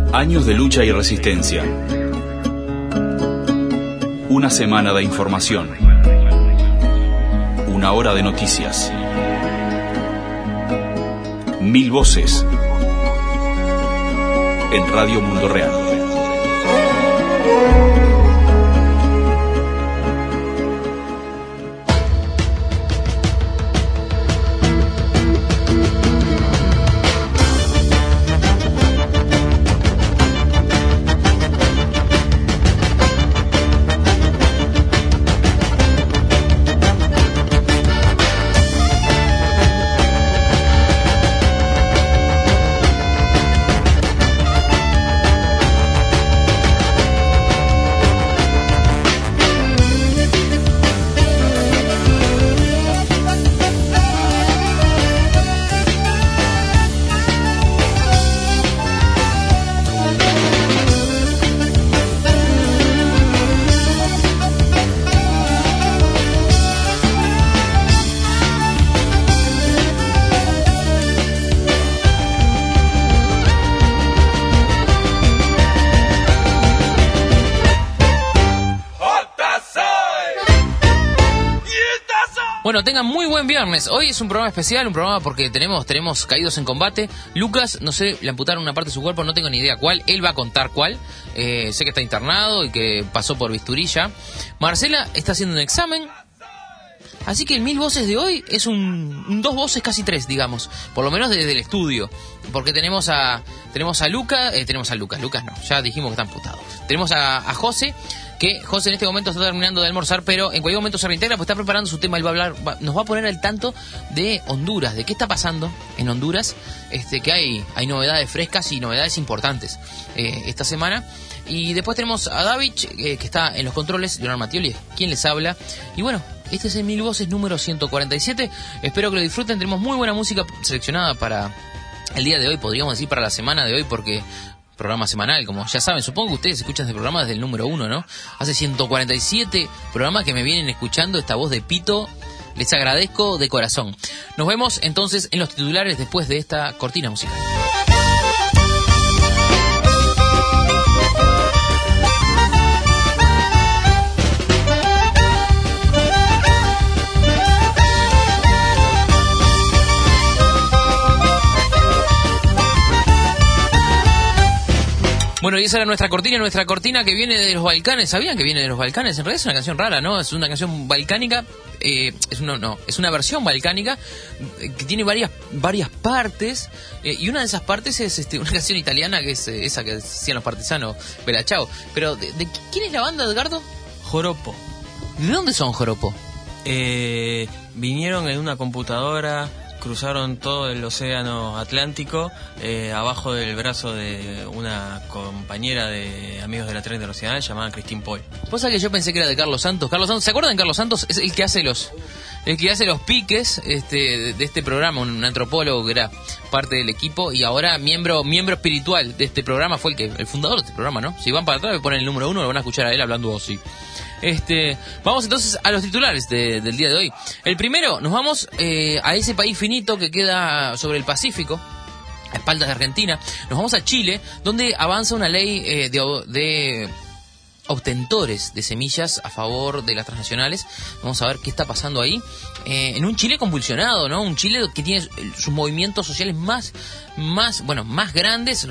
Años de lucha y resistencia. Una semana de información. Una hora de noticias. 1000 voces. En Radio Mundo Real. Bueno, tengan muy buen viernes. Hoy es un programa especial, un programa porque tenemos caídos en combate. Lucas, no sé, le amputaron una parte de su cuerpo, no tengo ni idea cuál. Él va a contar cuál. Sé que está internado y que pasó por bisturí ya. Marcela está haciendo un examen. Así que el 1000 voces de hoy es un 2 voces, casi 3, digamos. Por lo menos desde el estudio. Porque tenemos a Lucas, Lucas no, ya dijimos que está amputado. Tenemos a José, que José en este momento está terminando de almorzar, pero en cualquier momento se reintegra, pues está preparando su tema. Él va a hablar, nos va a poner al tanto de Honduras, de qué está pasando en Honduras, que hay novedades frescas y novedades importantes esta semana. Y después tenemos a David, que está en los controles, Leonardo Mattioli, quien les habla. Y bueno, este es el 1000 voces número 147. Espero que lo disfruten. Tenemos muy buena música seleccionada para el día de hoy, podríamos decir para la semana de hoy, porque programa semanal, como ya saben, supongo que ustedes escuchan este programa desde el número 1, ¿no? Hace 147 programas que me vienen escuchando esta voz de Pito. Les agradezco de corazón. Nos vemos entonces en los titulares después de esta cortina musical. Bueno, y esa era nuestra cortina que viene de los Balcanes. ¿Sabían que viene de los Balcanes? En realidad es una canción rara, ¿no? Es una canción balcánica, es una versión balcánica que tiene varias partes, y una de esas partes es una canción italiana que es esa que hacían los partisanos, Bella Ciao. Pero, ¿de quién es la banda, Edgardo? Joropo. ¿De dónde son Joropo? Vinieron en una computadora, cruzaron todo el océano Atlántico, abajo del brazo de una compañera de Amigos de la Tren Internacional llamada Christine Poy. ¿Vos sabés que yo pensé que era de Carlos Santos? ¿Se acuerdan de Carlos Santos? Es el que hace los piques de este programa, un antropólogo que era parte del equipo y ahora miembro espiritual de este programa, fue el fundador de este programa, ¿no? Si van para atrás me ponen el número 1, lo van a escuchar a él hablando así. Vamos entonces a los titulares del día de hoy. El primero, nos vamos a ese país finito que queda sobre el Pacífico, a espaldas de Argentina. Nos vamos a Chile, donde avanza una ley de obtentores de semillas a favor de las transnacionales. Vamos a ver qué está pasando ahí. En un Chile convulsionado, ¿no? Un Chile que tiene sus movimientos sociales más grandes,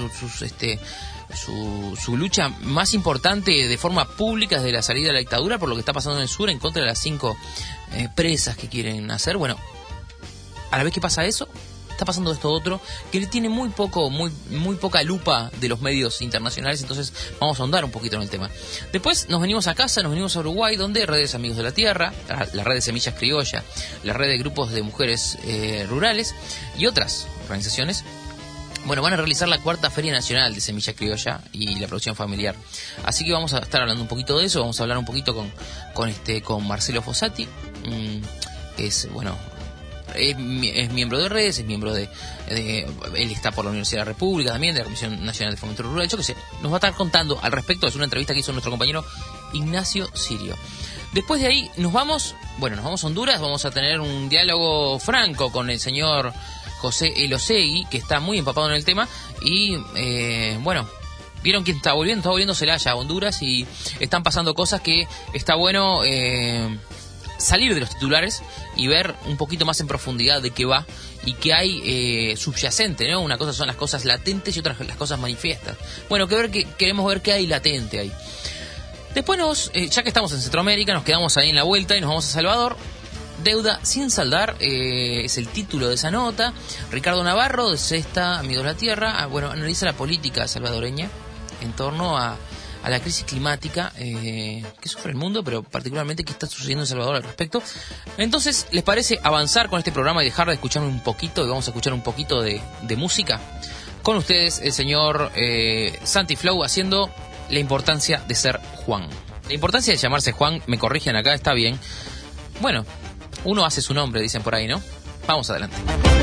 su lucha más importante de forma pública desde la salida de la dictadura, por lo que está pasando en el sur en contra de las 5 presas que quieren hacer. Bueno, a la vez que pasa eso, está pasando esto otro que tiene muy poca lupa de los medios internacionales. Entonces vamos a ahondar un poquito en el tema. Después nos venimos a casa, nos venimos a Uruguay, donde Redes Amigos de la Tierra, la red de Semillas Criolla, la red de grupos de mujeres rurales y otras organizaciones, bueno, van a realizar la 4ª Feria Nacional de Semilla Criolla y la producción familiar. Así que vamos a estar hablando un poquito de eso. Vamos a hablar un poquito con Marcelo Fossati, que es miembro de Redes, es miembro él está por la Universidad de la República también, de la Comisión Nacional de Fomento Rural. Yo qué sé, nos va a estar contando al respecto. Es una entrevista que hizo nuestro compañero Ignacio Sirio. Después de ahí nos vamos a Honduras. Vamos a tener un diálogo franco con el señor José Elosegui, que está muy empapado en el tema y vieron quién está volviendo Celaya a Honduras y están pasando cosas que está bueno salir de los titulares y ver un poquito más en profundidad de qué va y qué hay subyacente, ¿no? Una cosa son las cosas latentes y otras las cosas manifiestas. Bueno, queremos ver qué hay latente ahí. Después ya que estamos en Centroamérica, nos quedamos ahí en la vuelta y nos vamos a Salvador. Deuda sin saldar es el título de esa nota. Ricardo Navarro, de Sexta, Amigos de la Tierra, analiza la política salvadoreña en torno a la crisis climática que sufre el mundo, pero particularmente qué está sucediendo en Salvador al respecto. Entonces, ¿les parece avanzar con este programa y dejar de escuchar un poquito? Y vamos a escuchar un poquito de música. Con ustedes, el señor Santi Flow haciendo La importancia de ser Juan. La importancia de llamarse Juan, me corrigen acá, está bien. Bueno, uno hace su nombre, dicen por ahí, ¿no? Vamos adelante.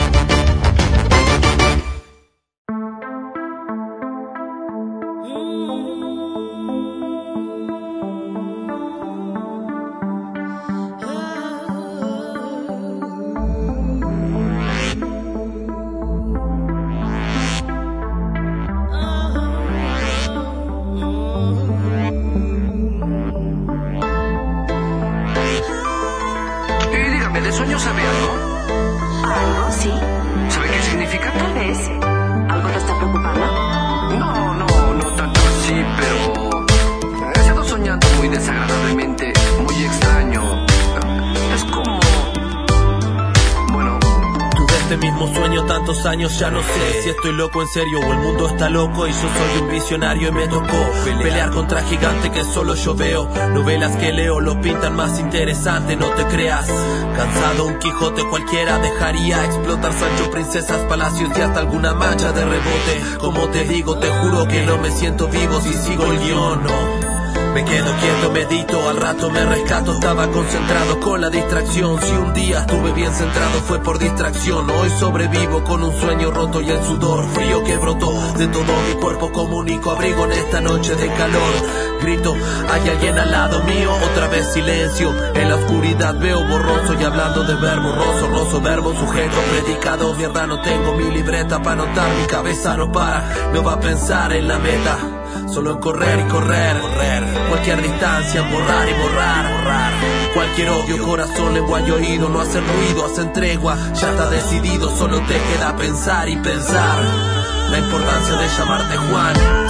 Años ya no sé si estoy loco en serio o el mundo está loco y yo soy un visionario y me tocó pelear contra gigantes que solo yo veo. Novelas que leo lo pintan más interesante, no te creas. Cansado un Quijote cualquiera dejaría explotar Sancho, princesas, palacios y hasta alguna mancha de rebote. Como te digo, te juro que no me siento vivo si sigo el guión, no. Me quedo quieto, medito, al rato me rescato. Estaba concentrado con la distracción. Si un día estuve bien centrado fue por distracción. Hoy sobrevivo con un sueño roto y el sudor frío que brotó de todo mi cuerpo como único abrigo en esta noche de calor. Grito, hay alguien al lado mío, otra vez silencio. En la oscuridad veo borroso y hablando de verbo, roso, verbo, sujeto, predicado. Mierda, no tengo mi libreta para anotar, mi cabeza no para. No va a pensar en la meta, solo en correr y correr. Cualquier distancia en borrar y borrar. Cualquier odio, corazón, lengua y oído no hacen ruido, hacen tregua. Ya está decidido, solo te queda pensar y pensar. La importancia de llamarte Juan.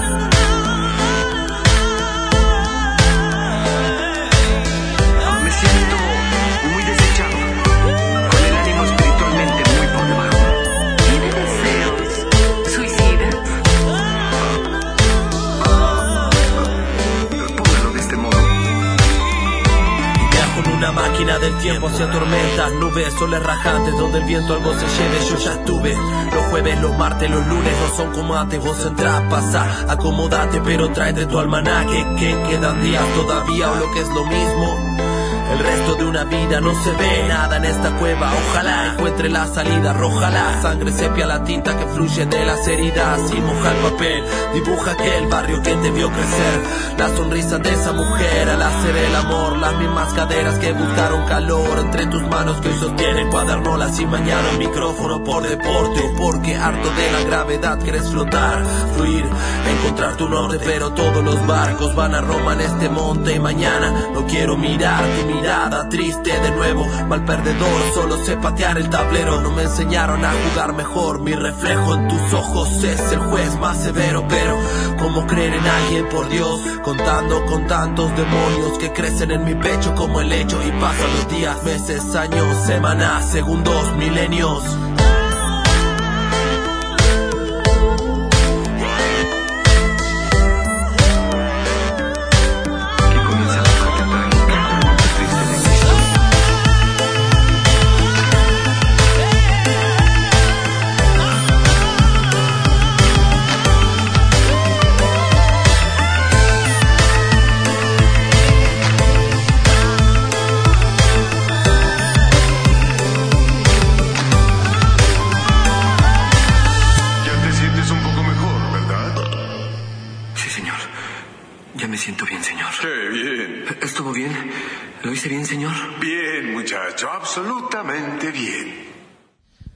Máquina del tiempo hacia tormentas, nubes, soles rajantes, donde el viento algo se lleve, yo ya estuve. Los jueves, los martes, los lunes no son como antes. Vos entrás, pasá, acomodate, pero tráete tu almanaque. Que quedan días todavía o lo que es lo mismo. El resto de una vida no se ve nada en esta cueva. Ojalá encuentre la salida, arroja la sangre, sepia la tinta que fluye de las heridas y moja el papel. Dibuja aquel barrio que te vio crecer. La sonrisa de esa mujer al hacer el amor. Las mismas caderas que buscaron calor entre tus manos que hoy sostienen cuadernolas y mañana un micrófono por deporte. O porque harto de la gravedad quieres flotar, fluir, encontrar tu norte. Pero todos los barcos van a Roma en este monte. Y mañana no quiero mirar tu mirada triste de nuevo, mal perdedor, solo sé patear el tablero. No me enseñaron a jugar mejor, mi reflejo en tus ojos es el juez más severo. Pero ¿cómo creer en alguien, por Dios? Contando con tantos demonios que crecen en mi pecho como el hecho. Y pasan los días, meses, años, semanas, segundos, milenios.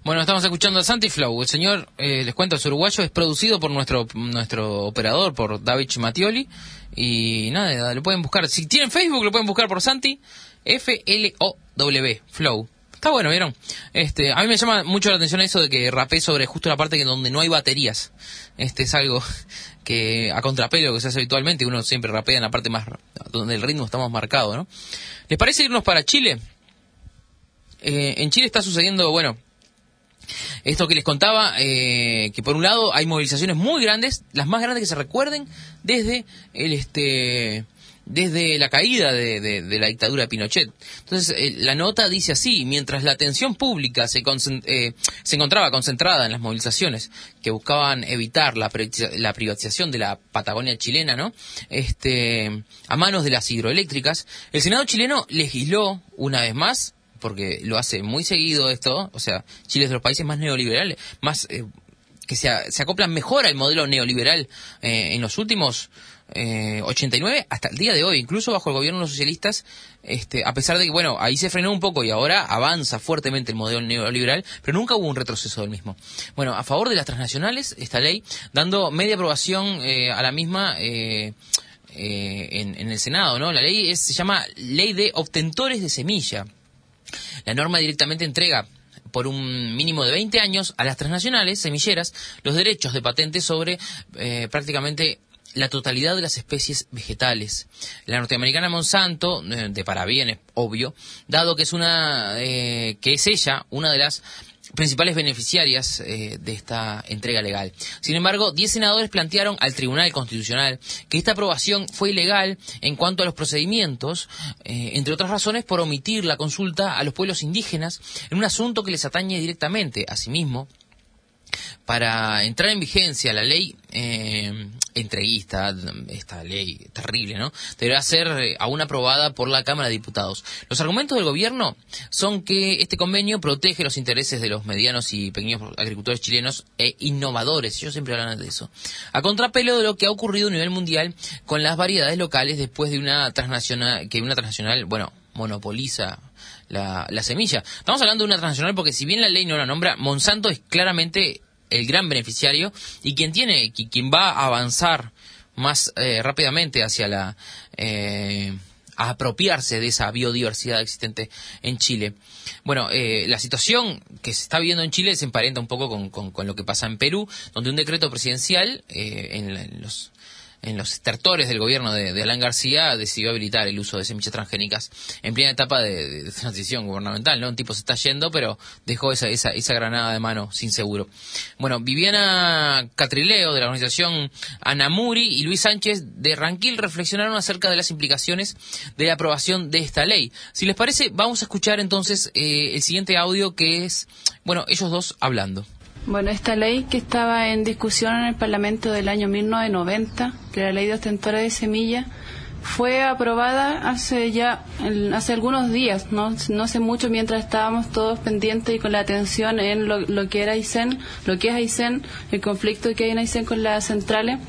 Bueno, estamos escuchando a Santi Flow. El señor, les cuento, es uruguayo, es producido por nuestro operador, por David Mattioli. Y nada, lo pueden buscar. Si tienen Facebook, lo pueden buscar por Santi, F-L-O-W, Flow. Está bueno, ¿vieron? A mí me llama mucho la atención eso de que rapé sobre justo la parte donde no hay baterías. Es algo que a contrapelo que se hace habitualmente, uno siempre rapea en la parte más donde el ritmo está más marcado, ¿no? ¿Les parece irnos para Chile? En Chile está sucediendo, bueno, esto que les contaba, que por un lado hay movilizaciones muy grandes, las más grandes que se recuerden desde desde la caída de la dictadura de Pinochet. Entonces, la nota dice así: mientras la atención pública se encontraba concentrada en las movilizaciones que buscaban evitar la privatización de la Patagonia chilena, ¿no? A manos de las hidroeléctricas, el Senado chileno legisló una vez más, porque lo hace muy seguido esto, o sea, Chile es de los países más neoliberales, más que se acoplan mejor al modelo neoliberal en los últimos 89 hasta el día de hoy, incluso bajo el gobierno de los socialistas, a pesar de que, bueno, ahí se frenó un poco y ahora avanza fuertemente el modelo neoliberal, pero nunca hubo un retroceso del mismo. Bueno, a favor de las transnacionales, esta ley, dando media aprobación a la misma en el Senado, ¿no? La ley se llama Ley de Obtentores de Semilla. La norma directamente entrega por un mínimo de 20 años a las transnacionales semilleras los derechos de patente sobre prácticamente la totalidad de las especies vegetales. La norteamericana Monsanto, de parabienes, obvio, dado que es ella una de las principales beneficiarias de esta entrega legal. Sin embargo, 10 senadores plantearon al Tribunal Constitucional que esta aprobación fue ilegal en cuanto a los procedimientos, entre otras razones por omitir la consulta a los pueblos indígenas en un asunto que les atañe directamente. Asimismo, para entrar en vigencia la ley entreguista, esta ley terrible, ¿no?, deberá ser aún aprobada por la Cámara de Diputados. Los argumentos del gobierno son que este convenio protege los intereses de los medianos y pequeños agricultores chilenos e innovadores. Ellos siempre hablan de eso. A contrapelo de lo que ha ocurrido a nivel mundial con las variedades locales después de una transnacional, bueno, monopoliza la semilla. Estamos hablando de una transnacional porque, si bien la ley no la nombra, Monsanto es claramente el gran beneficiario y quien va a avanzar más rápidamente hacia a apropiarse de esa biodiversidad existente en Chile. Bueno, la situación que se está viendo en Chile se emparenta un poco con lo que pasa en Perú, donde un decreto presidencial en los estertores del gobierno de Alan García decidió habilitar el uso de semillas transgénicas en plena etapa de transición gubernamental, ¿no? Un tipo se está yendo, pero dejó esa granada de mano sin seguro. Bueno, Viviana Catrileo, de la organización Anamuri, y Luis Sánchez, de Ranquil, reflexionaron acerca de las implicaciones de la aprobación de esta ley. Si les parece, vamos a escuchar entonces el siguiente audio, que es, bueno, ellos dos hablando. Bueno, esta ley que estaba en discusión en el Parlamento del año 1990, que era la ley de ostentores de semilla, fue aprobada hace algunos días, no hace mucho, mientras estábamos todos pendientes y con la atención en lo que era Aysén, lo que es Aysén, el conflicto que hay en Aysén con las centrales.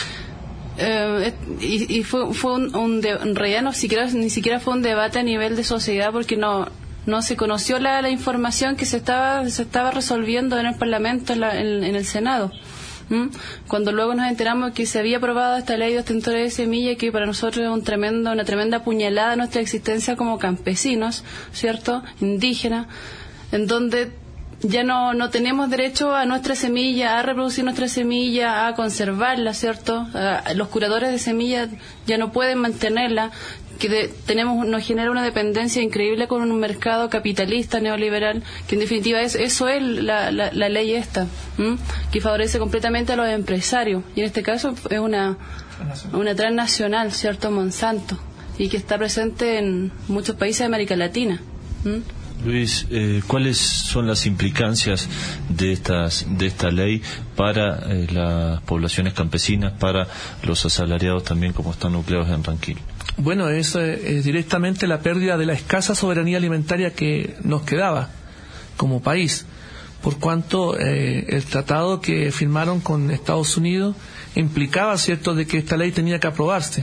Y fue en realidad ni siquiera fue un debate a nivel de sociedad, porque no se conoció la información que se estaba resolviendo en el Parlamento, en el Senado. Cuando luego nos enteramos que se había aprobado esta ley de ostentores de semilla, que para nosotros es una tremenda puñalada a nuestra existencia como campesinos, ¿cierto?, indígenas, en donde ya no tenemos derecho a nuestra semilla, a reproducir nuestra semilla, a conservarla, ¿cierto? Los curadores de semillas ya no pueden mantenerla, que nos genera una dependencia increíble con un mercado capitalista neoliberal, que en definitiva eso es la ley esta, que favorece completamente a los empresarios, y en este caso es una transnacional, ¿cierto?, Monsanto, y que está presente en muchos países de América Latina. Luis, ¿cuáles son las implicancias de esta ley para las poblaciones campesinas, para los asalariados también, como están nucleados en Ranquil? Bueno, es directamente la pérdida de la escasa soberanía alimentaria que nos quedaba como país, por cuanto el tratado que firmaron con Estados Unidos implicaba, ¿cierto?, de que esta ley tenía que aprobarse.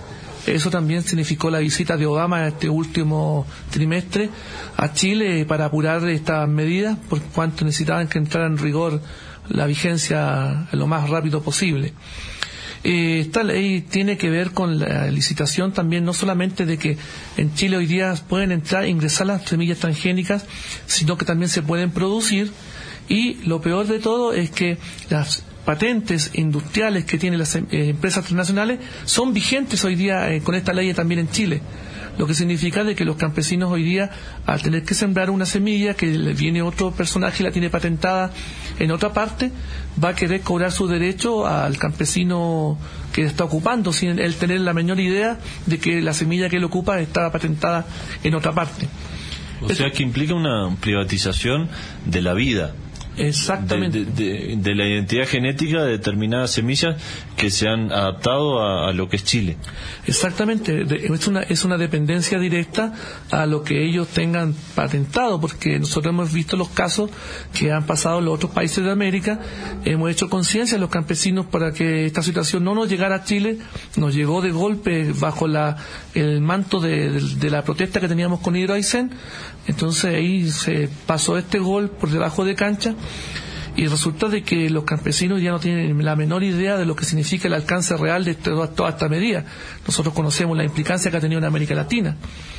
Eso también significó la visita de Obama este último trimestre a Chile para apurar estas medidas, por cuanto necesitaban que entrara en rigor la vigencia lo más rápido posible. Esta ley tiene que ver con la licitación también, no solamente de que en Chile hoy día pueden ingresar las semillas transgénicas, sino que también se pueden producir, y lo peor de todo es que las patentes industriales que tienen las empresas transnacionales son vigentes hoy día con esta ley también en Chile, lo que significa de que los campesinos hoy día, al tener que sembrar una semilla que le viene otro personaje y la tiene patentada en otra parte, va a querer cobrar su derecho al campesino que está ocupando, sin él tener la menor idea de que la semilla que él ocupa está patentada en otra parte. O sea que implica una privatización de la vida. Exactamente. De la identidad genética de determinadas semillas que se han adaptado a lo que es Chile. Exactamente, es una dependencia directa a lo que ellos tengan patentado, porque nosotros hemos visto los casos que han pasado en los otros países de América, hemos hecho conciencia a los campesinos para que esta situación no nos llegara a Chile, nos llegó de golpe bajo el manto de la protesta que teníamos con Hidro Aysén. Entonces ahí se pasó este gol por debajo de cancha, y resulta de que los campesinos ya no tienen la menor idea de lo que significa el alcance real de toda esta medida. Nosotros conocemos la implicancia que ha tenido en América Latina.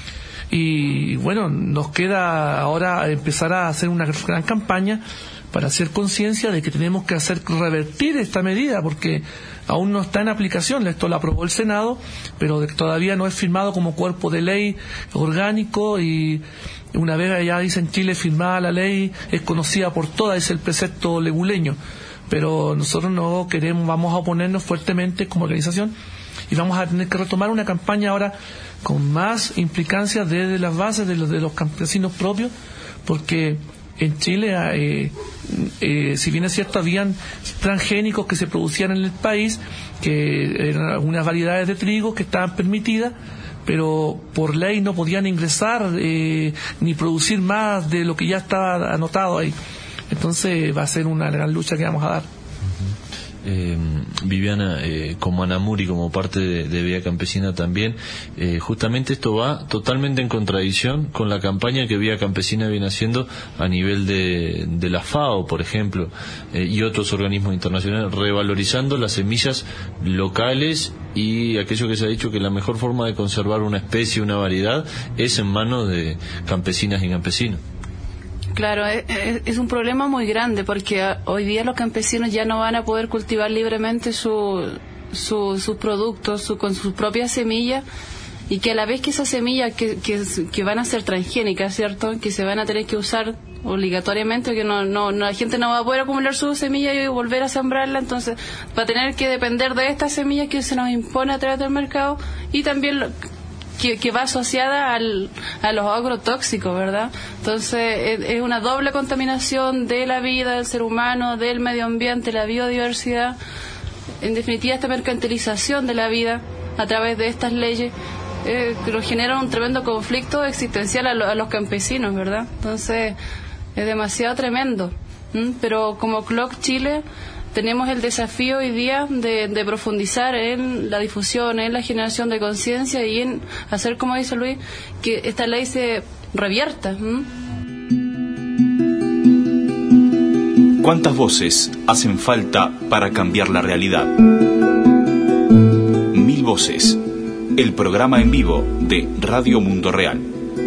Y bueno, nos queda ahora empezar a hacer una gran campaña para hacer conciencia de que tenemos que revertir esta medida, porque aún no está en aplicación. Esto lo aprobó el Senado, pero todavía no es firmado como cuerpo de ley orgánico, y una vez allá dice en Chile firmada la ley, es conocida por todas, es el precepto leguleño. Pero nosotros no queremos, vamos a oponernos fuertemente como organización, y vamos a tener que retomar una campaña ahora con más implicancia desde las bases de los campesinos propios, porque en Chile, si bien es cierto, habían transgénicos que se producían en el país, que eran algunas variedades de trigo que estaban permitidas, pero por ley no podían ingresar ni producir más de lo que ya estaba anotado ahí. Entonces va a ser una gran lucha que vamos a dar. Viviana, como Anamur y como parte de Vía Campesina también, justamente esto va totalmente en contradicción con la campaña que Vía Campesina viene haciendo a nivel de la FAO, por ejemplo, y otros organismos internacionales, revalorizando las semillas locales, y aquello que se ha dicho que la mejor forma de conservar una especie, una variedad, es en manos de campesinas y campesinos. Claro, es un problema muy grande, porque hoy día los campesinos ya no van a poder cultivar libremente sus productos con sus propias semillas, y que a la vez que esas semillas que van a ser transgénicas, ¿cierto?, que se van a tener que usar obligatoriamente, que no la gente no va a poder acumular sus semillas y volver a sembrarla, entonces va a tener que depender de estas semillas que se nos impone a través del mercado, y también que va asociada a los agrotóxicos, ¿verdad? Entonces es una doble contaminación de la vida del ser humano, del medio ambiente, la biodiversidad, en definitiva esta mercantilización de la vida a través de estas leyes que nos genera un tremendo conflicto existencial a los campesinos, ¿verdad? Entonces es demasiado tremendo. Pero como CLOC Chile tenemos el desafío hoy día de profundizar en la difusión, en la generación de conciencia, y en hacer, como dice Luis, que esta ley se revierta. ¿Cuántas voces hacen falta para cambiar la realidad? 1000 voces, el programa en vivo de Radio Mundo Real.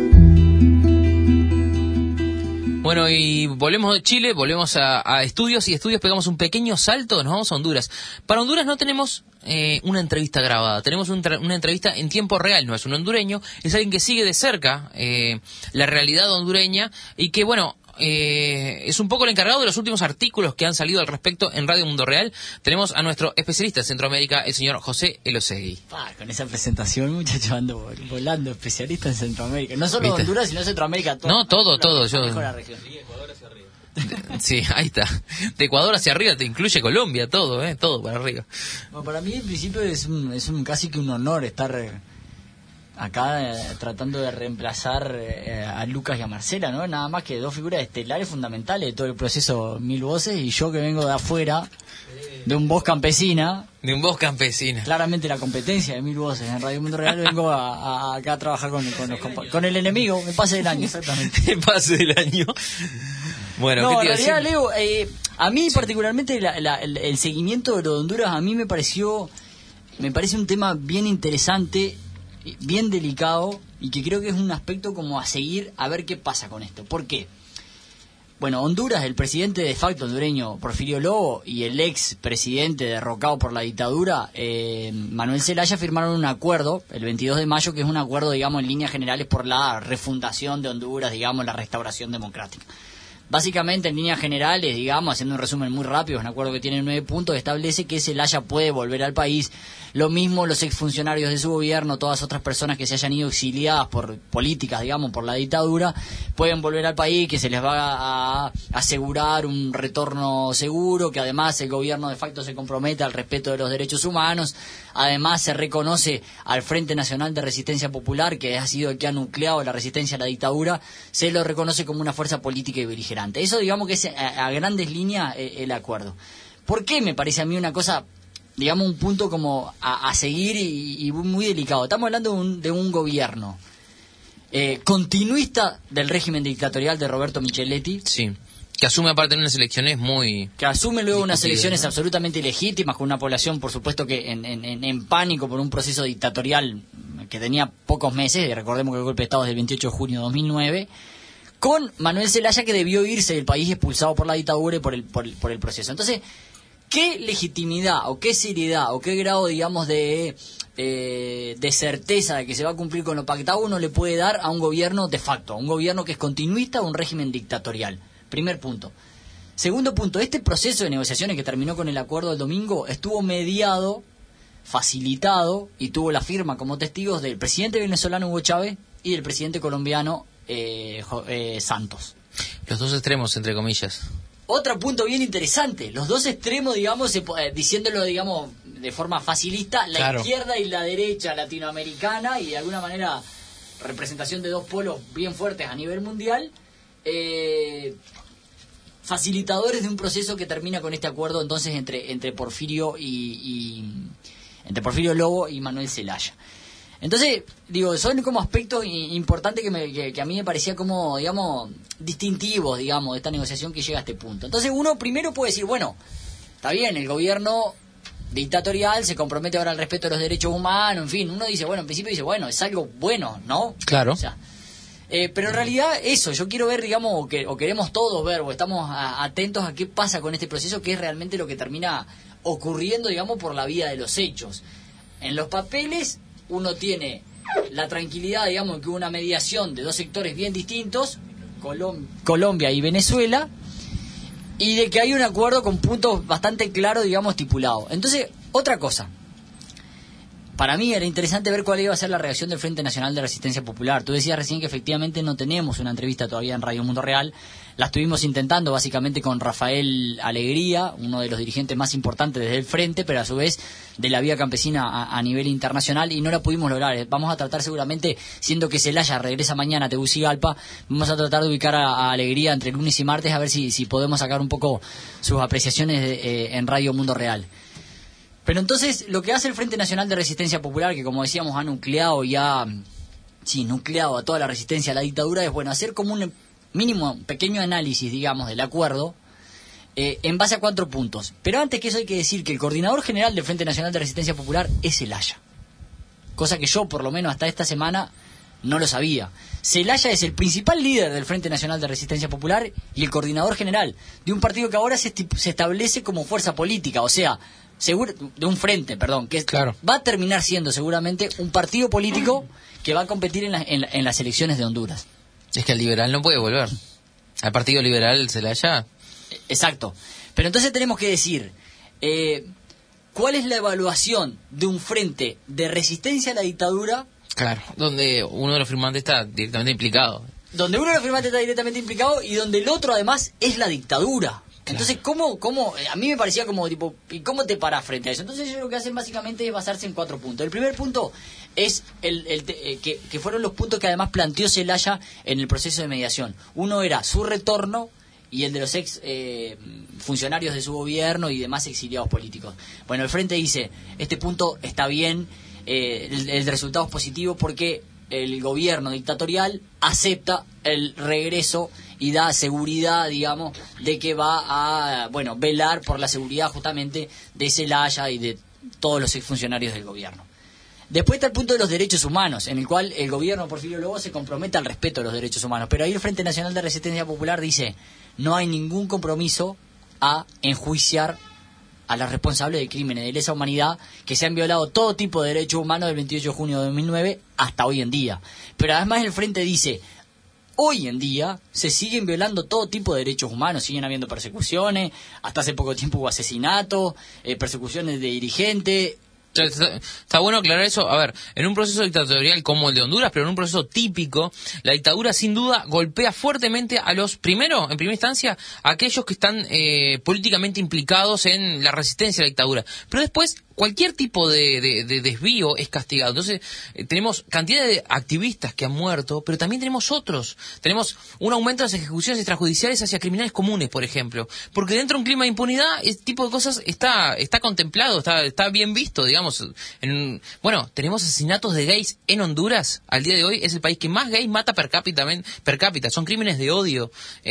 Bueno, y volvemos de Chile, volvemos a estudios, y estudios pegamos un pequeño salto, nos vamos a Honduras. Para Honduras no tenemos una entrevista grabada, tenemos una entrevista en tiempo real, no es un hondureño, es alguien que sigue de cerca la realidad hondureña, y que, bueno, es un poco el encargado de los últimos artículos que han salido al respecto en Radio Mundo Real. Tenemos a nuestro especialista en Centroamérica, el señor José Elosegui. Con esa presentación, muchacho, ando volando, especialista en Centroamérica. No solo Honduras, sino Centroamérica. Todo. La región. Sí, ahí está. De Ecuador hacia arriba te incluye Colombia, todo para arriba. Bueno, para mí, en principio, es casi que un honor estar acá tratando de reemplazar a Lucas y a Marcela, ¿no? Nada más que dos figuras estelares fundamentales de todo el proceso 1000 voces, y yo que vengo de afuera, de un Voz Campesina. De un Voz Campesina. Claramente la competencia de 1000 voces en Radio Mundo Real. Vengo acá a trabajar con el enemigo, me pase del año, exactamente. Me pase del año. Bueno, no, ¿qué te en iba a realidad, decir? Leo, a mí particularmente el seguimiento de lo de Honduras a mí me parece un tema bien interesante, bien delicado, y que creo que es un aspecto como a seguir a ver qué pasa con esto. ¿Por qué? Bueno, Honduras, el presidente de facto hondureño Porfirio Lobo y el ex presidente derrocado por la dictadura, Manuel Zelaya, firmaron un acuerdo el 22 de mayo, que es un acuerdo, digamos, en líneas generales por la refundación de Honduras, digamos, la restauración democrática. Básicamente, en líneas generales, digamos, haciendo un resumen muy rápido, es un acuerdo que tiene 9 puntos, establece que Zelaya puede volver al país, lo mismo los exfuncionarios de su gobierno, todas otras personas que se hayan ido exiliadas por políticas, digamos, por la dictadura, pueden volver al país, que se les va a asegurar un retorno seguro, que además el gobierno de facto se compromete al respeto de los derechos humanos, además se reconoce al Frente Nacional de Resistencia Popular, que ha sido el que ha nucleado la resistencia a la dictadura, se lo reconoce como una fuerza política y beligerante. Eso, digamos, que es a grandes líneas el acuerdo. ¿Por qué me parece a mí una cosa, digamos, un punto como a seguir y muy delicado? Estamos hablando de un gobierno continuista del régimen dictatorial de Roberto Micheletti. Sí, que asume aparte en unas elecciones que asume luego unas elecciones, ¿no?, absolutamente ilegítimas, con una población, por supuesto, que en pánico por un proceso dictatorial que tenía pocos meses. Recordemos que el golpe de Estado es del 28 de junio de 2009, con Manuel Zelaya, que debió irse del país expulsado por la dictadura y por el proceso. Entonces, ¿qué legitimidad o qué seriedad o qué grado, digamos, de certeza de que se va a cumplir con lo pactado uno le puede dar a un gobierno de facto, a un gobierno que es continuista, a un régimen dictatorial? Primer punto. Segundo punto, este proceso de negociaciones que terminó con el acuerdo del domingo estuvo mediado, facilitado, y tuvo la firma como testigos del presidente venezolano Hugo Chávez y del presidente colombiano Santos. Los dos extremos, entre comillas. Otro punto bien interesante, los dos extremos, digamos, diciéndolo, digamos, de forma facilista, la Claro. izquierda y la derecha latinoamericana, y de alguna manera representación de dos polos bien fuertes a nivel mundial, facilitadores de un proceso que termina con este acuerdo entonces entre Porfirio entre Porfirio Lobo y Manuel Zelaya. Entonces, digo, son como aspectos importantes que a mí me parecía como, digamos, distintivos, digamos, de esta negociación que llega a este punto. Entonces uno primero puede decir, bueno, está bien, el gobierno dictatorial se compromete ahora al respeto de los derechos humanos, en fin, uno dice, bueno, en principio dice, bueno, es algo bueno, ¿no? Claro. O sea, pero en realidad eso, yo quiero ver, digamos, o queremos todos ver, o estamos atentos a qué pasa con este proceso, que es realmente lo que termina ocurriendo, digamos, por la vía de los hechos. En los papeles uno tiene la tranquilidad, digamos, que hubo una mediación de dos sectores bien distintos, Colombia y Venezuela, y de que hay un acuerdo con puntos bastante claros, digamos, estipulados. Entonces, otra cosa. Para mí era interesante ver cuál iba a ser la reacción del Frente Nacional de Resistencia Popular. Tú decías recién que efectivamente no tenemos una entrevista todavía en Radio Mundo Real. La estuvimos intentando básicamente con Rafael Alegría, uno de los dirigentes más importantes desde el Frente, pero a su vez de la vía campesina a nivel internacional, y no la pudimos lograr. Vamos a tratar seguramente, siendo que Zelaya regresa mañana a Tegucigalpa, vamos a tratar de ubicar a Alegría entre lunes y martes, a ver si podemos sacar un poco sus apreciaciones en Radio Mundo Real. Pero entonces, lo que hace el Frente Nacional de Resistencia Popular, que como decíamos ha nucleado a toda la resistencia a la dictadura, es, bueno, hacer como un mínimo, pequeño análisis, digamos, del acuerdo, en base a 4 puntos. Pero antes que eso hay que decir que el coordinador general del Frente Nacional de Resistencia Popular es Zelaya. Cosa que yo, por lo menos hasta esta semana, no lo sabía. Zelaya es el principal líder del Frente Nacional de Resistencia Popular y el coordinador general de un partido que ahora se establece como fuerza política, o sea, de un frente, que claro, va a terminar siendo seguramente un partido político que va a competir en las elecciones de Honduras. Es que el liberal no puede volver. Al partido liberal Zelaya. Exacto. Pero entonces tenemos que decir, ¿cuál es la evaluación de un frente de resistencia a la dictadura? Claro, donde uno de los firmantes está directamente implicado. Donde uno de los firmantes está directamente implicado y donde el otro además es la dictadura. Entonces, ¿cómo? A mí me parecía como tipo, ¿y cómo te paras frente a eso? Entonces ellos lo que hacen básicamente es basarse en 4 puntos. El primer punto es que fueron los puntos que además planteó Zelaya en el proceso de mediación. Uno era su retorno y el de los ex funcionarios de su gobierno y demás exiliados políticos. Bueno, el Frente dice, este punto está bien, el resultado es positivo porque el gobierno dictatorial acepta el regreso y da seguridad, digamos, de que va a, bueno, velar por la seguridad justamente de Zelaya y de todos los exfuncionarios del gobierno. Después está el punto de los derechos humanos, en el cual el gobierno Porfirio Lobo se compromete al respeto de los derechos humanos. Pero ahí el Frente Nacional de Resistencia Popular dice, no hay ningún compromiso a enjuiciar a los responsables de crímenes de lesa humanidad que se han violado todo tipo de derechos humanos del 28 de junio de 2009 hasta hoy en día. Pero además el Frente dice, hoy en día se siguen violando todo tipo de derechos humanos, siguen habiendo persecuciones, hasta hace poco tiempo hubo asesinatos, persecuciones de dirigentes. Está bueno aclarar eso. A ver, en un proceso dictatorial como el de Honduras, pero en un proceso típico, la dictadura sin duda golpea fuertemente a los, primero, en primera instancia, a aquellos que están políticamente implicados en la resistencia a la dictadura. Pero después, cualquier tipo de desvío es castigado. Entonces, tenemos cantidad de activistas que han muerto, pero también tenemos otros. Tenemos un aumento de las ejecuciones extrajudiciales hacia criminales comunes, por ejemplo. Porque dentro de un clima de impunidad, este tipo de cosas está contemplado, está bien visto, digamos. Bueno, tenemos asesinatos de gays en Honduras. Al día de hoy es el país que más gays mata per cápita. Son crímenes de odio.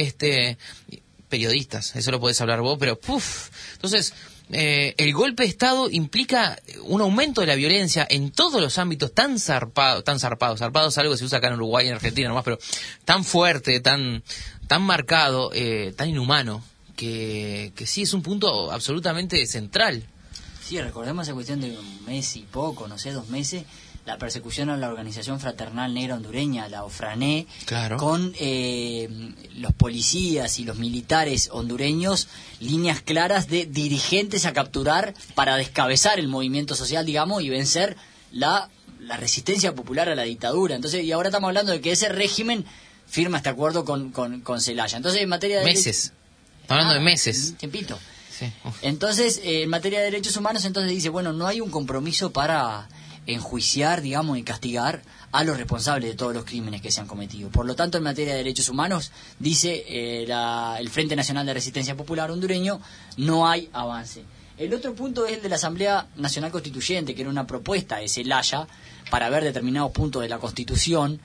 Periodistas, eso lo podés hablar vos, pero entonces... el golpe de Estado implica un aumento de la violencia en todos los ámbitos tan zarpado es algo que se usa acá en Uruguay y en Argentina nomás, pero tan fuerte, tan marcado, tan inhumano, que sí es un punto absolutamente central. Sí, recordemos esa cuestión de un mes y poco, 2 meses, la persecución a la Organización Fraternal Negra Hondureña, la OFRANE, claro, con los policías y los militares hondureños, líneas claras de dirigentes a capturar para descabezar el movimiento social, digamos, y vencer la resistencia popular a la dictadura. Entonces, y ahora estamos hablando de que ese régimen firma este acuerdo con Zelaya. Entonces, en materia de... Meses. Estamos hablando de meses. Tiempito. Sí. Entonces, en materia de derechos humanos, entonces dice, bueno, no hay un compromiso para enjuiciar, digamos, y castigar a los responsables de todos los crímenes que se han cometido. Por lo tanto, en materia de derechos humanos, dice el Frente Nacional de Resistencia Popular hondureño, no hay avance. El otro punto es el de la Asamblea Nacional Constituyente, que era una propuesta de Zelaya para ver determinados puntos de la Constitución,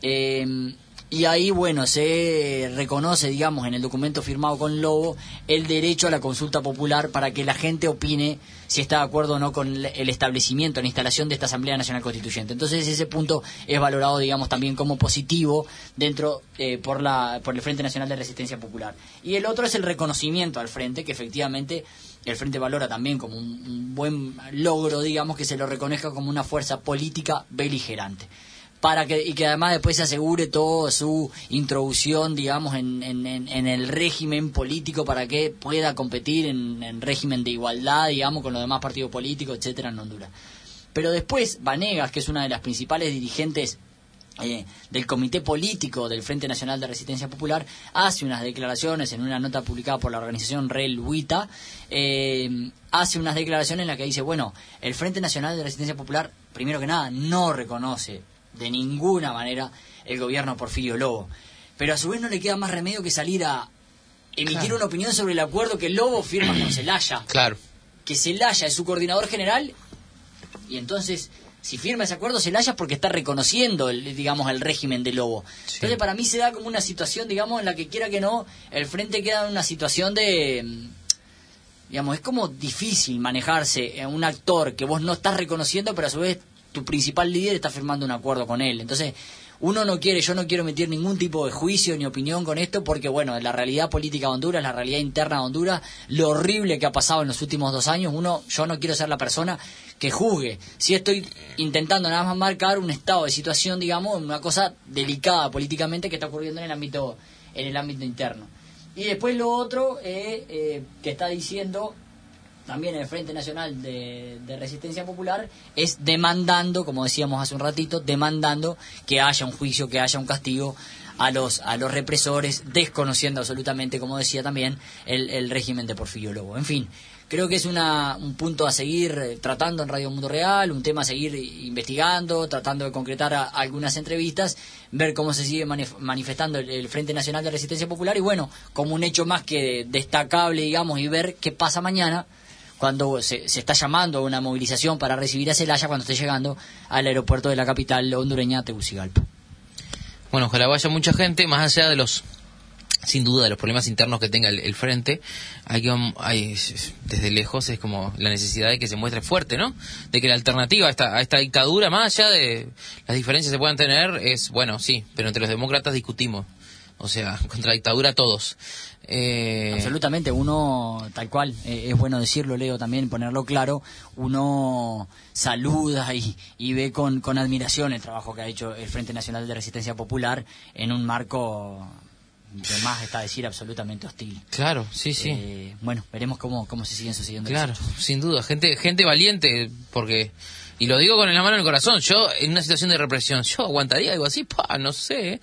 y ahí, bueno, se reconoce, digamos, en el documento firmado con Lobo, el derecho a la consulta popular para que la gente opine si está de acuerdo o no con el establecimiento, la instalación de esta Asamblea Nacional Constituyente. Entonces, ese punto es valorado, digamos, también como positivo dentro por el Frente Nacional de Resistencia Popular. Y el otro es el reconocimiento al Frente, que efectivamente el Frente valora también como un buen logro, digamos, que se lo reconozca como una fuerza política beligerante. Y que además después se asegure toda su introducción, digamos, en el régimen político para que pueda competir en régimen de igualdad, digamos, con los demás partidos políticos, etcétera, en Honduras. Pero después, Vanegas, que es una de las principales dirigentes del comité político del Frente Nacional de Resistencia Popular, hace unas declaraciones en una nota publicada por la organización Rel Huita, hace unas declaraciones en las que dice, bueno, el Frente Nacional de Resistencia Popular, primero que nada, no reconoce de ninguna manera el gobierno de Porfirio Lobo, pero a su vez no le queda más remedio que salir a emitir una opinión sobre el acuerdo que Lobo firma con Zelaya. Claro. Que Zelaya es su coordinador general, y entonces si firma ese acuerdo Zelaya es porque está reconociendo el régimen de Lobo. Sí. Entonces para mí se da como una situación, digamos, en la que quiera que no, el Frente queda en una situación de, digamos, es como difícil manejarse en un actor que vos no estás reconociendo, pero a su vez tu principal líder está firmando un acuerdo con él. Entonces, yo no quiero emitir ningún tipo de juicio ni opinión con esto, porque, bueno, la realidad política de Honduras, la realidad interna de Honduras, lo horrible que ha pasado en los últimos 2 años, yo no quiero ser la persona que juzgue. Si estoy intentando nada más marcar un estado de situación, digamos, una cosa delicada políticamente que está ocurriendo en el ámbito interno. Y después lo otro que está diciendo también el Frente Nacional de Resistencia Popular es demandando, como decíamos hace un ratito, demandando que haya un juicio, que haya un castigo a los represores, desconociendo absolutamente, como decía también, el régimen de Porfirio Lobo. En fin, creo que es un punto a seguir tratando en Radio Mundo Real, un tema a seguir investigando, tratando de concretar algunas entrevistas, ver cómo se sigue manifestando el Frente Nacional de Resistencia Popular y bueno, como un hecho más que destacable, digamos, y ver qué pasa mañana cuando se está llamando a una movilización para recibir a Zelaya cuando esté llegando al aeropuerto de la capital hondureña, Tegucigalpa. Bueno, ojalá vaya mucha gente, más allá de sin duda, de los problemas internos que tenga el frente, hay desde lejos es como la necesidad de que se muestre fuerte, ¿no? De que la alternativa a esta dictadura, más allá de las diferencias que se puedan tener, es, bueno, sí, pero entre los demócratas discutimos. O sea, contra la dictadura todos. Absolutamente, uno, tal cual, es bueno decirlo, Leo, también ponerlo claro, uno saluda y ve con admiración el trabajo que ha hecho el Frente Nacional de Resistencia Popular en un marco, de más está decir, absolutamente hostil. Claro, sí. Bueno, veremos cómo se siguen sucediendo. Claro, sin duda, gente valiente, porque... Y lo digo con la mano en el corazón, yo en una situación de represión, yo aguantaría algo así, no sé,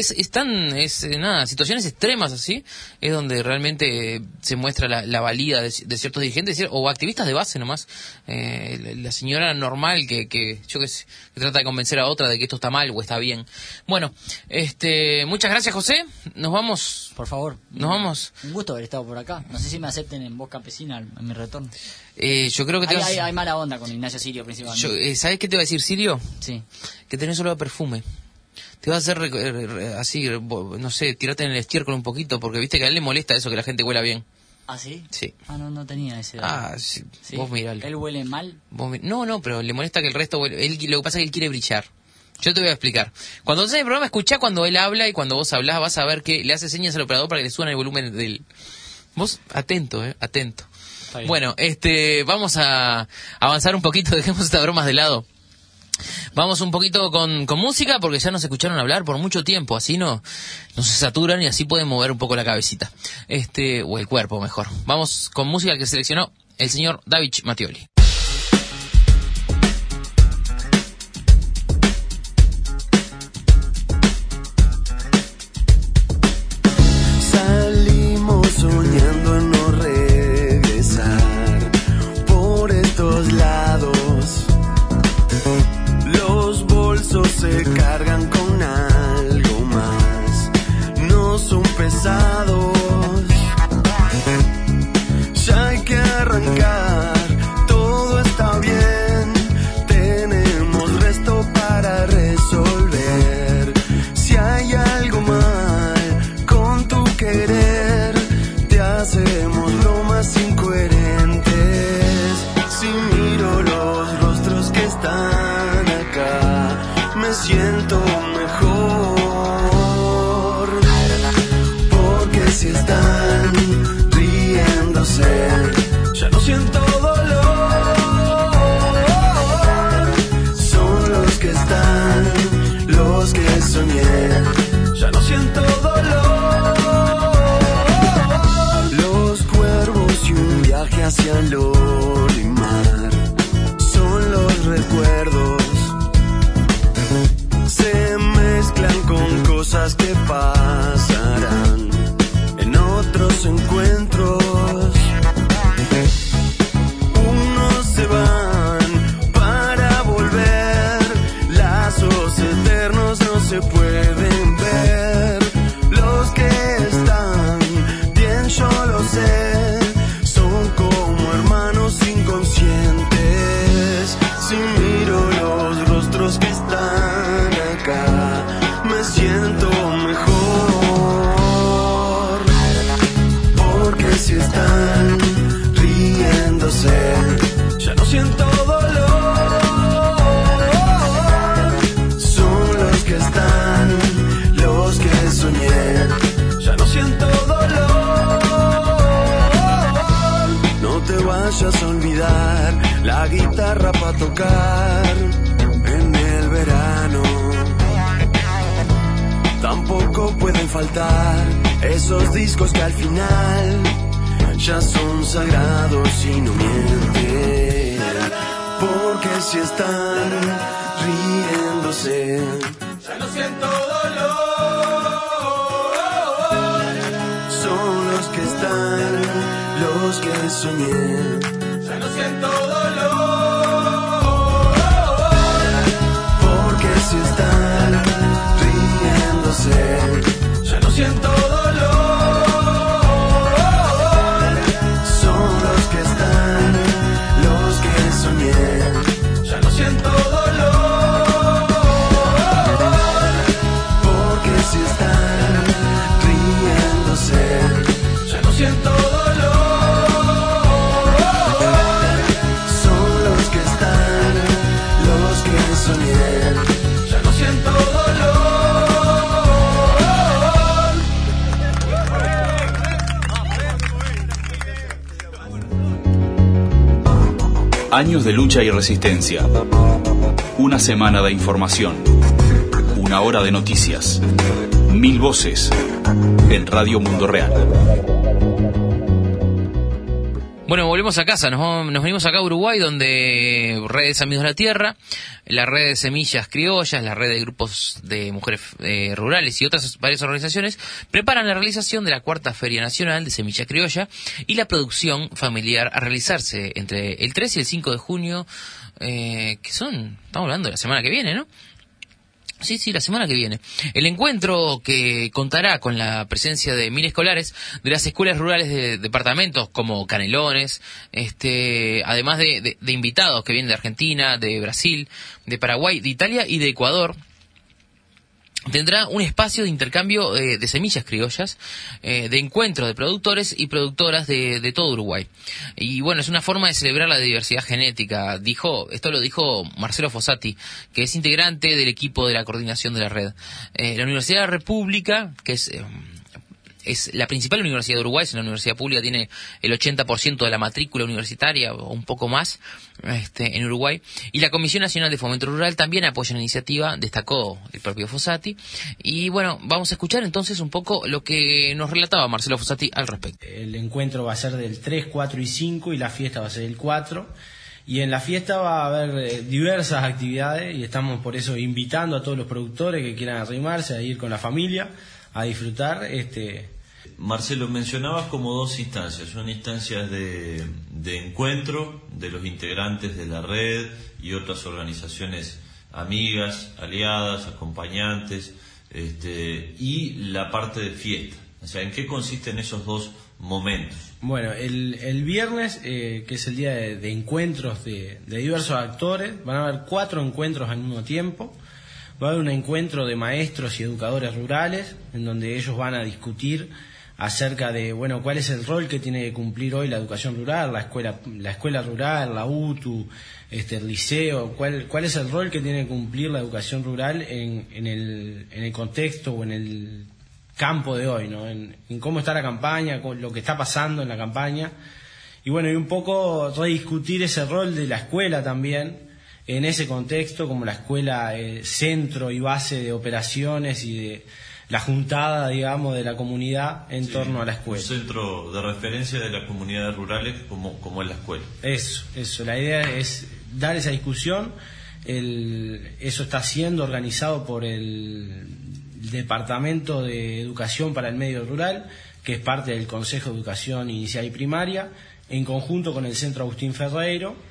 situaciones extremas así, es donde realmente se muestra la valía de ciertos dirigentes o activistas de base nomás, la señora normal que yo que sé, que trata de convencer a otra de que esto está mal o está bien. Bueno, muchas gracias, José, nos vamos. Por favor. Nos vamos. Un gusto haber estado por acá, no sé si me acepten en Voz Campesina en mi retorno. Yo creo que hay mala onda con Ignacio Sirio principalmente. ¿Sabes qué te va a decir Sirio? Sí. Que tenés solo perfume. Te va a hacer así, no sé, tirarte en el estiércol un poquito, porque viste que a él le molesta eso, que la gente huela bien. ¿Ah, sí? Sí. No tenía ese dato. Sí. ¿Sí? Vos miralo. ¿Él huele mal? No, pero le molesta que el resto huele. Lo que pasa es que él quiere brillar. Yo te voy a explicar. Cuando haces el programa, escuchá cuando él habla y cuando vos hablás vas a ver que le hace señas al operador para que le suban el volumen del... Vos, atento. Bueno, vamos a avanzar un poquito, dejemos estas bromas de lado. Vamos un poquito con música porque ya nos escucharon hablar por mucho tiempo, así no se saturan y así pueden mover un poco la cabecita. O el cuerpo mejor. Vamos con música que seleccionó el señor David Mattioli. Salimos soñando en no regresar por estos lados. Los bolsos se cargan con algo más, no son pesados. Ya hay que arrancar, todo está bien, tenemos resto para resolver. Si hay algo mal con tu querer, te hacemos lo más incoherentes. Si miro los rostros que están acá, me siento mejor, porque si están riéndose, ya no siento dolor. Son los que están, los que soñé, ya no siento dolor. Los cuervos y un viaje hacia el Olimar son los recuerdos. Se mezclan con cosas que pasarán en otros encuentros. Unos se van para volver, lazos eternos no se pueden ver. Los que están bien, yo lo sé, son como hermanos inconscientes. Si miro los rostros que están acá, me siento mejor, porque si están riéndose, ya no siento dolor. Son los que están, los que soñé, ya no siento dolor. No te vayas a olvidar la guitarra para tocar en el verano. Tampoco pueden faltar esos discos que al final ya son sagrados y no mienten. Porque si están riéndose, ya no siento dolor. Son los que están los que soñé. Ya no siento dolor, porque si están riéndose, ya no siento dolor. Son los que están, los que soñé. Ya no siento dolor, porque si están riéndose, ya no siento dolor. Son los que están, los que soñé. Ya no siento dolor. Años de lucha y resistencia. Una semana de información. Una hora de noticias. 1000 voces en Radio Mundo Real. Bueno, volvemos a casa, nos venimos acá a Uruguay, donde Redes Amigos de la Tierra, la red de Semillas Criollas, la red de grupos de mujeres rurales y otras varias organizaciones preparan la realización de la 4ª Feria Nacional de Semilla Criolla y la producción familiar a realizarse entre el 3 y el 5 de junio, estamos hablando de la semana que viene, ¿no? Sí, la semana que viene. El encuentro, que contará con la presencia de 1000 escolares de las escuelas rurales de departamentos como Canelones, además de invitados que vienen de Argentina, de Brasil, de Paraguay, de Italia y de Ecuador, tendrá un espacio de intercambio de semillas criollas, de encuentros de productores y productoras de todo Uruguay. Y bueno, es una forma de celebrar la diversidad genética. Esto lo dijo Marcelo Fossati, que es integrante del equipo de la coordinación de la red. La Universidad de la República, que es la principal universidad de Uruguay, es una universidad pública, tiene el 80% de la matrícula universitaria o un poco más en Uruguay, y la Comisión Nacional de Fomento Rural también apoya la iniciativa, destacó el propio Fossati. Y bueno, vamos a escuchar entonces un poco lo que nos relataba Marcelo Fossati al respecto. El encuentro va a ser del 3, 4 y 5 y la fiesta va a ser el 4. Y en la fiesta va a haber diversas actividades y estamos por eso invitando a todos los productores que quieran arrimarse a ir con la familia a disfrutar. Marcelo, mencionabas como 2 instancias, una instancia de encuentro de los integrantes de la red y otras organizaciones amigas, aliadas, acompañantes, y la parte de fiesta. O sea, ¿en qué consisten esos 2 momentos? Bueno, el viernes, que es el día de encuentros de diversos actores, van a haber 4 encuentros al mismo tiempo. Va a haber un encuentro de maestros y educadores rurales, en donde ellos van a discutir acerca de, bueno, cuál es el rol que tiene que cumplir hoy la educación rural, la escuela rural, la UTU, el liceo, cuál es el rol que tiene que cumplir la educación rural en el contexto o en el campo de hoy, ¿no? En cómo está la campaña, con lo que está pasando en la campaña, y bueno, y un poco rediscutir ese rol de la escuela también, en ese contexto, como la escuela centro y base de operaciones y de la juntada, digamos, de la comunidad en torno a la escuela. Un centro de referencia de las comunidades rurales como es la escuela. Eso, la idea es dar esa discusión. Eso está siendo organizado por el Departamento de Educación para el Medio Rural, que es parte del Consejo de Educación Inicial y Primaria, en conjunto con el Centro Agustín Ferreiro.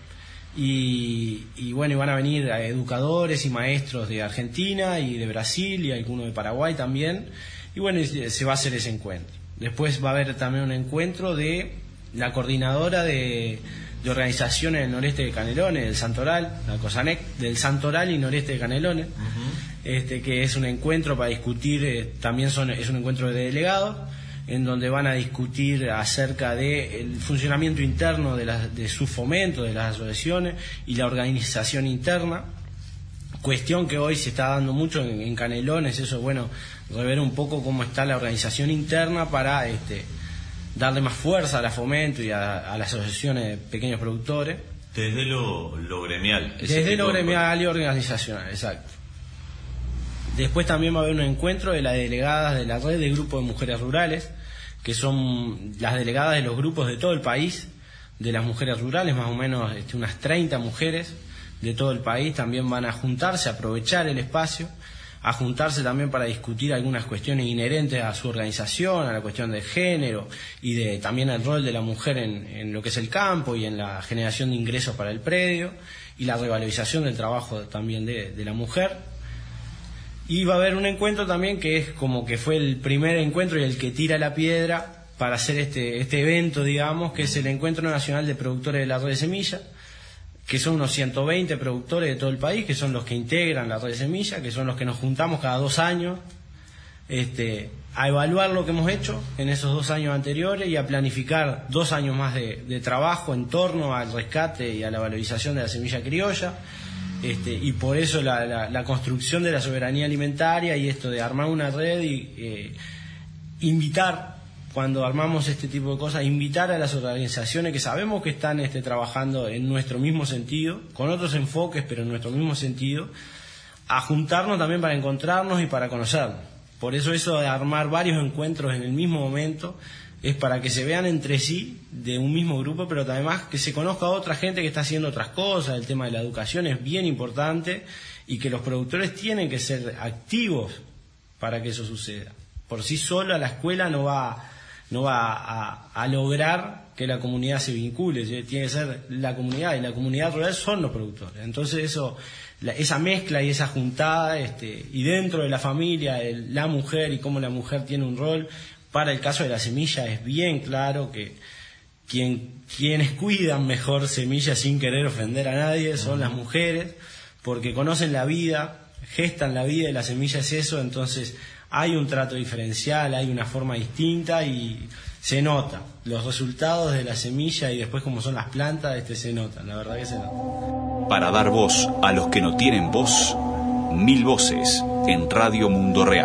Y bueno, y van a venir educadores y maestros de Argentina y de Brasil y algunos de Paraguay también, y bueno, se va a hacer ese encuentro. Después va a haber también un encuentro de la coordinadora de organizaciones del noreste de Canelones, del Santoral, la COSANEC, del Santoral y noreste de Canelones, que es un encuentro para discutir, también es un encuentro de delegados, en donde van a discutir acerca del funcionamiento interno de su fomento, de las asociaciones y la organización interna, cuestión que hoy se está dando mucho en Canelones. Eso, bueno, rever un poco cómo está la organización interna para darle más fuerza a la fomento y a las asociaciones de pequeños productores. Desde lo gremial. Desde lo gremial y organizacional, exacto. Después también va a haber un encuentro de las delegadas de la red de grupos de mujeres rurales, que son las delegadas de los grupos de todo el país, de las mujeres rurales, más o menos unas 30 mujeres de todo el país. También van a juntarse, a aprovechar el espacio a juntarse también para discutir algunas cuestiones inherentes a su organización, a la cuestión del género y también el rol de la mujer en lo que es el campo y en la generación de ingresos para el predio y la revalorización del trabajo también de la mujer. Y va a haber un encuentro también que es como que fue el primer encuentro y el que tira la piedra para hacer este evento, digamos, que es el Encuentro Nacional de Productores de la Red de Semilla, que son unos 120 productores de todo el país, que son los que integran la Red de Semilla, que son los que nos juntamos cada 2 años a evaluar lo que hemos hecho en esos 2 años anteriores y a planificar 2 años más de trabajo en torno al rescate y a la valorización de la semilla criolla. Y por eso la construcción de la soberanía alimentaria y esto de armar una red y invitar, cuando armamos este tipo de cosas, invitar a las organizaciones que sabemos que están trabajando en nuestro mismo sentido, con otros enfoques, pero en nuestro mismo sentido, a juntarnos también para encontrarnos y para conocernos. Por eso de armar varios encuentros en el mismo momento es para que se vean entre sí de un mismo grupo, pero además que se conozca a otra gente que está haciendo otras cosas. El tema de la educación es bien importante y que los productores tienen que ser activos para que eso suceda. Por sí sola la escuela no va a lograr que la comunidad se vincule, tiene que ser la comunidad, y la comunidad rural son los productores. Entonces esa mezcla y esa juntada, y dentro de la familia, la mujer y cómo la mujer tiene un rol, para el caso de la semilla es bien claro que quienes cuidan mejor semillas sin querer ofender a nadie son las mujeres, porque conocen la vida, gestan la vida y la semilla es eso, entonces hay un trato diferencial, hay una forma distinta y se nota. Los resultados de la semilla y después como son las plantas, se notan, la verdad que se nota. Para dar voz a los que no tienen voz, 1000 voces en Radio Mundo Real.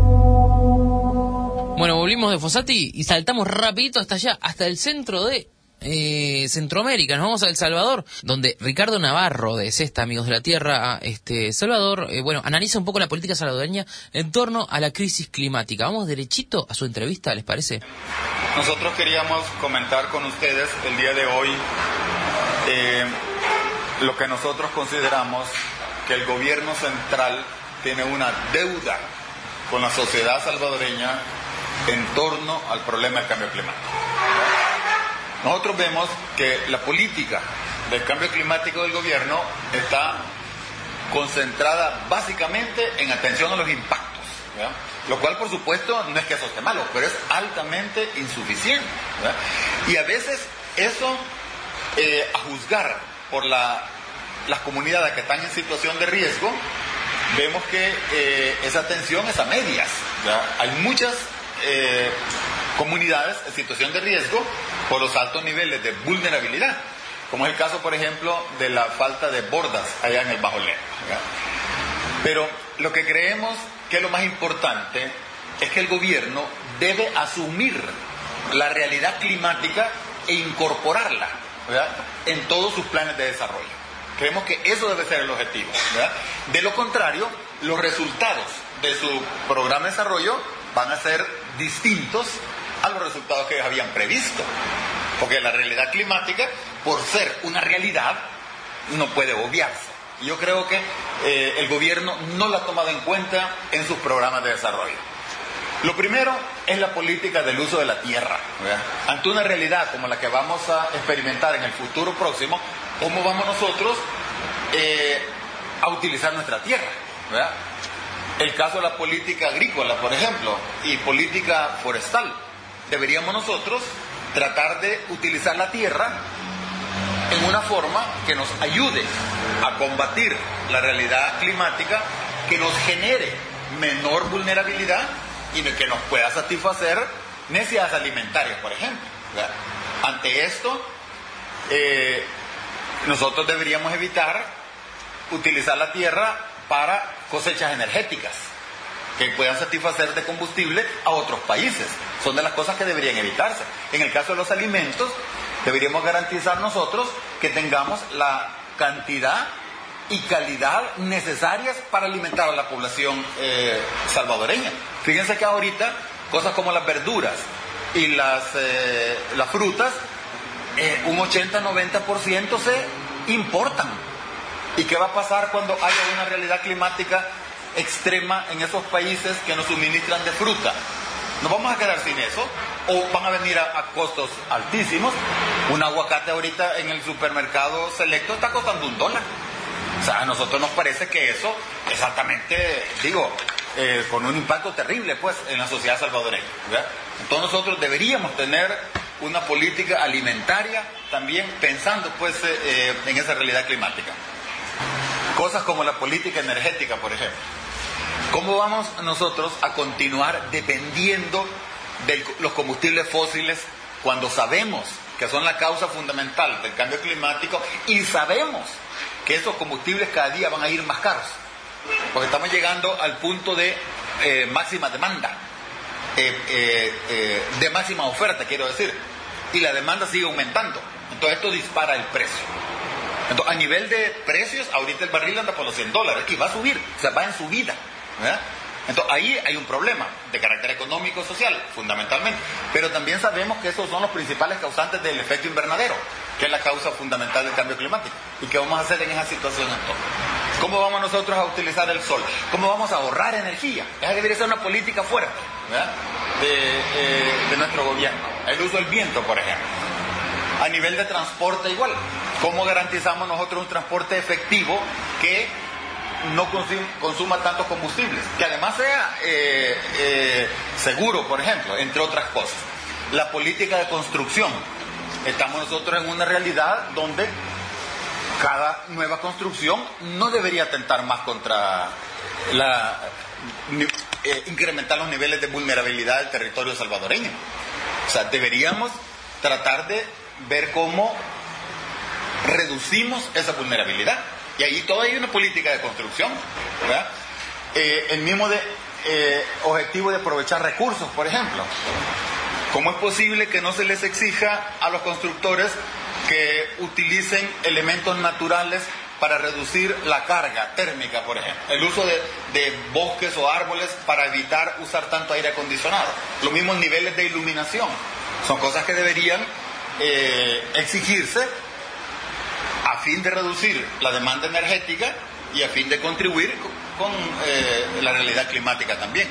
Bueno, volvimos de Fossati y saltamos rapidito hasta allá, hasta el centro de Centroamérica. Nos vamos a El Salvador, donde Ricardo Navarro de Cesta, Amigos de la Tierra, Salvador, analiza un poco la política salvadoreña en torno a la crisis climática. Vamos derechito a su entrevista, ¿les parece? Nosotros queríamos comentar con ustedes el día de hoy lo que nosotros consideramos que el gobierno central tiene una deuda con la sociedad salvadoreña en torno al problema del cambio climático. Nosotros vemos que la política del cambio climático del gobierno está concentrada básicamente en atención a los impactos, ¿verdad? Lo cual, por supuesto, no es que eso esté malo, pero es altamente insuficiente, ¿verdad? Y a veces eso, a juzgar por las comunidades que están en situación de riesgo, vemos que esa atención es a medias, ¿verdad? Hay muchas comunidades en situación de riesgo por los altos niveles de vulnerabilidad, como es el caso, por ejemplo, de la falta de bordas allá en el Bajo Lempa, ¿verdad? Pero lo que creemos que es lo más importante es que el gobierno debe asumir la realidad climática e incorporarla, ¿verdad?, en todos sus planes de desarrollo. Creemos que eso debe ser el objetivo, ¿verdad? De lo contrario, los resultados de su programa de desarrollo van a ser distintos a los resultados que ellos habían previsto, porque la realidad climática, por ser una realidad, no puede obviarse. Yo creo que el gobierno no la ha tomado en cuenta en sus programas de desarrollo. Lo primero es la política del uso de la tierra, ¿verdad? Ante una realidad como la que vamos a experimentar en el futuro próximo, ¿cómo vamos nosotros a utilizar nuestra tierra, ¿verdad? El caso de la política agrícola, por ejemplo, y política forestal. Deberíamos nosotros tratar de utilizar la tierra en una forma que nos ayude a combatir la realidad climática, que nos genere menor vulnerabilidad y que nos pueda satisfacer necesidades alimentarias, por ejemplo, ¿verdad? Ante esto, nosotros deberíamos evitar utilizar la tierra para cosechas energéticas que puedan satisfacer de combustible a otros países. Son de las cosas que deberían evitarse. En el caso de los alimentos, deberíamos garantizar nosotros que tengamos la cantidad y calidad necesarias para alimentar a la población salvadoreña. Fíjense que ahorita cosas como las verduras y las frutas, un 80-90% se importan. ¿Y qué va a pasar cuando haya una realidad climática extrema en esos países que nos suministran de fruta. ¿Nos vamos a quedar sin eso? ¿O van a venir a costos altísimos? Un aguacate ahorita en el supermercado selecto está costando $1. O sea, a nosotros nos parece que eso exactamente, con un impacto terrible pues en la sociedad salvadoreña, ¿verdad? Entonces nosotros deberíamos tener una política alimentaria también pensando pues en esa realidad climática. Cosas como la política energética, por ejemplo. ¿Cómo vamos nosotros a continuar dependiendo de los combustibles fósiles cuando sabemos que son la causa fundamental del cambio climático y sabemos que esos combustibles cada día van a ir más caros? Porque estamos llegando al punto de máxima demanda, de máxima oferta, quiero decir, y la demanda sigue aumentando. Entonces esto dispara el precio. Entonces, a nivel de precios, ahorita el barril anda por los $100 y va a subir, o sea, va en subida, ¿verdad? Entonces ahí hay un problema de carácter económico y social, fundamentalmente. Pero también sabemos que esos son los principales causantes del efecto invernadero, que es la causa fundamental del cambio climático. ¿Y qué vamos a hacer en esa situación entonces? ¿Cómo vamos nosotros a utilizar el sol? ¿Cómo vamos a ahorrar energía? Esa debería ser una política fuerte, ¿verdad? De nuestro gobierno. El uso del viento, por ejemplo. A nivel de transporte igual. ¿Cómo garantizamos nosotros un transporte efectivo que no consuma tantos combustibles? Que además sea seguro, por ejemplo, entre otras cosas. La política de construcción. Estamos nosotros en una realidad donde cada nueva construcción no debería atentar más contra incrementar los niveles de vulnerabilidad del territorio salvadoreño. O sea, deberíamos tratar de ver cómo reducimos esa vulnerabilidad. Y ahí todavía hay una política de construcción, ¿verdad? El mismo objetivo de aprovechar recursos, por ejemplo. ¿Cómo es posible que no se les exija a los constructores que utilicen elementos naturales para reducir la carga térmica, por ejemplo? El uso de bosques o árboles para evitar usar tanto aire acondicionado. Los mismos niveles de iluminación. Son cosas que deberían exigirse a fin de reducir la demanda energética y a fin de contribuir con la realidad climática también.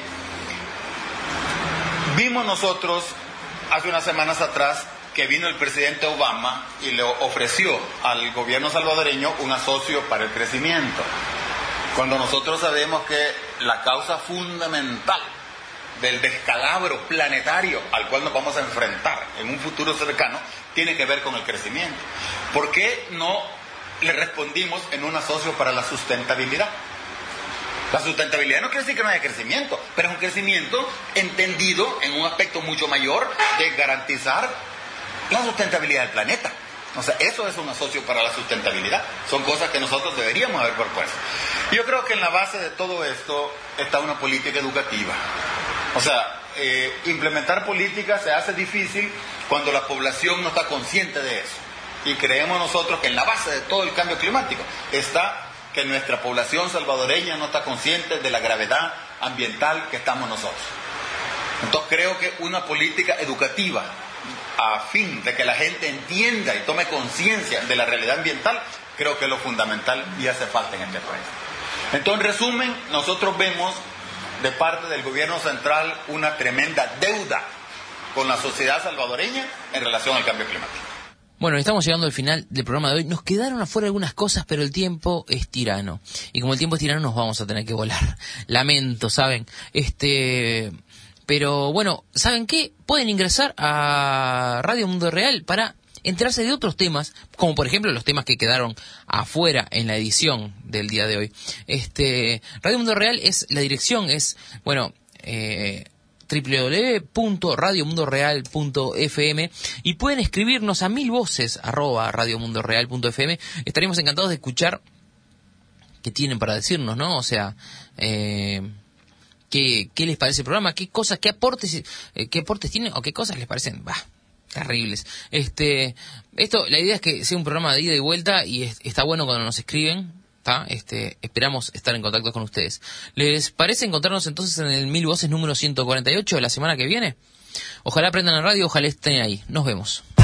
Vimos nosotros hace unas semanas atrás que vino el presidente Obama y le ofreció al gobierno salvadoreño un asocio para el crecimiento, cuando nosotros sabemos que la causa fundamental del descalabro planetario al cual nos vamos a enfrentar en un futuro cercano tiene que ver con el crecimiento. ¿Por qué no le respondimos en un asocio para la sustentabilidad? La sustentabilidad no quiere decir que no haya crecimiento, pero es un crecimiento entendido en un aspecto mucho mayor de garantizar la sustentabilidad del planeta. O sea, eso es un asocio para la sustentabilidad. Son cosas que nosotros deberíamos haber propuesto. Yo creo que en la base de todo esto está una política educativa. O sea, implementar políticas se hace difícil cuando la población no está consciente de eso. Y creemos nosotros que en la base de todo el cambio climático está que nuestra población salvadoreña no está consciente de la gravedad ambiental que estamos nosotros. Entonces creo que una política educativa a fin de que la gente entienda y tome conciencia de la realidad ambiental, creo que es lo fundamental y hace falta en este país. Entonces, en resumen, nosotros vemos de parte del gobierno central una tremenda deuda con la sociedad salvadoreña en relación al cambio climático. Bueno, estamos llegando al final del programa de hoy. Nos quedaron afuera algunas cosas, pero el tiempo es tirano. Y como el tiempo es tirano, nos vamos a tener que volar. Lamento, ¿saben? Pero bueno, ¿saben qué? Pueden ingresar a Radio Mundo Real para enterarse de otros temas, como por ejemplo los temas que quedaron afuera en la edición del día de hoy. Radio Mundo Real la dirección es, www.radiomundoreal.fm y pueden escribirnos a 1000voces@radiomundoreal.fm. Estaremos encantados de escuchar qué tienen para decirnos, ¿no? O sea, qué les parece el programa, qué aportes tienen o qué cosas les parecen terribles. La idea es que sea un programa de ida y vuelta y está bueno cuando nos escriben. Esperamos estar en contacto con ustedes. ¿Les parece encontrarnos entonces en el 1000 Voces número 148 la semana que viene? Ojalá aprendan la radio, ojalá estén ahí. Nos vemos.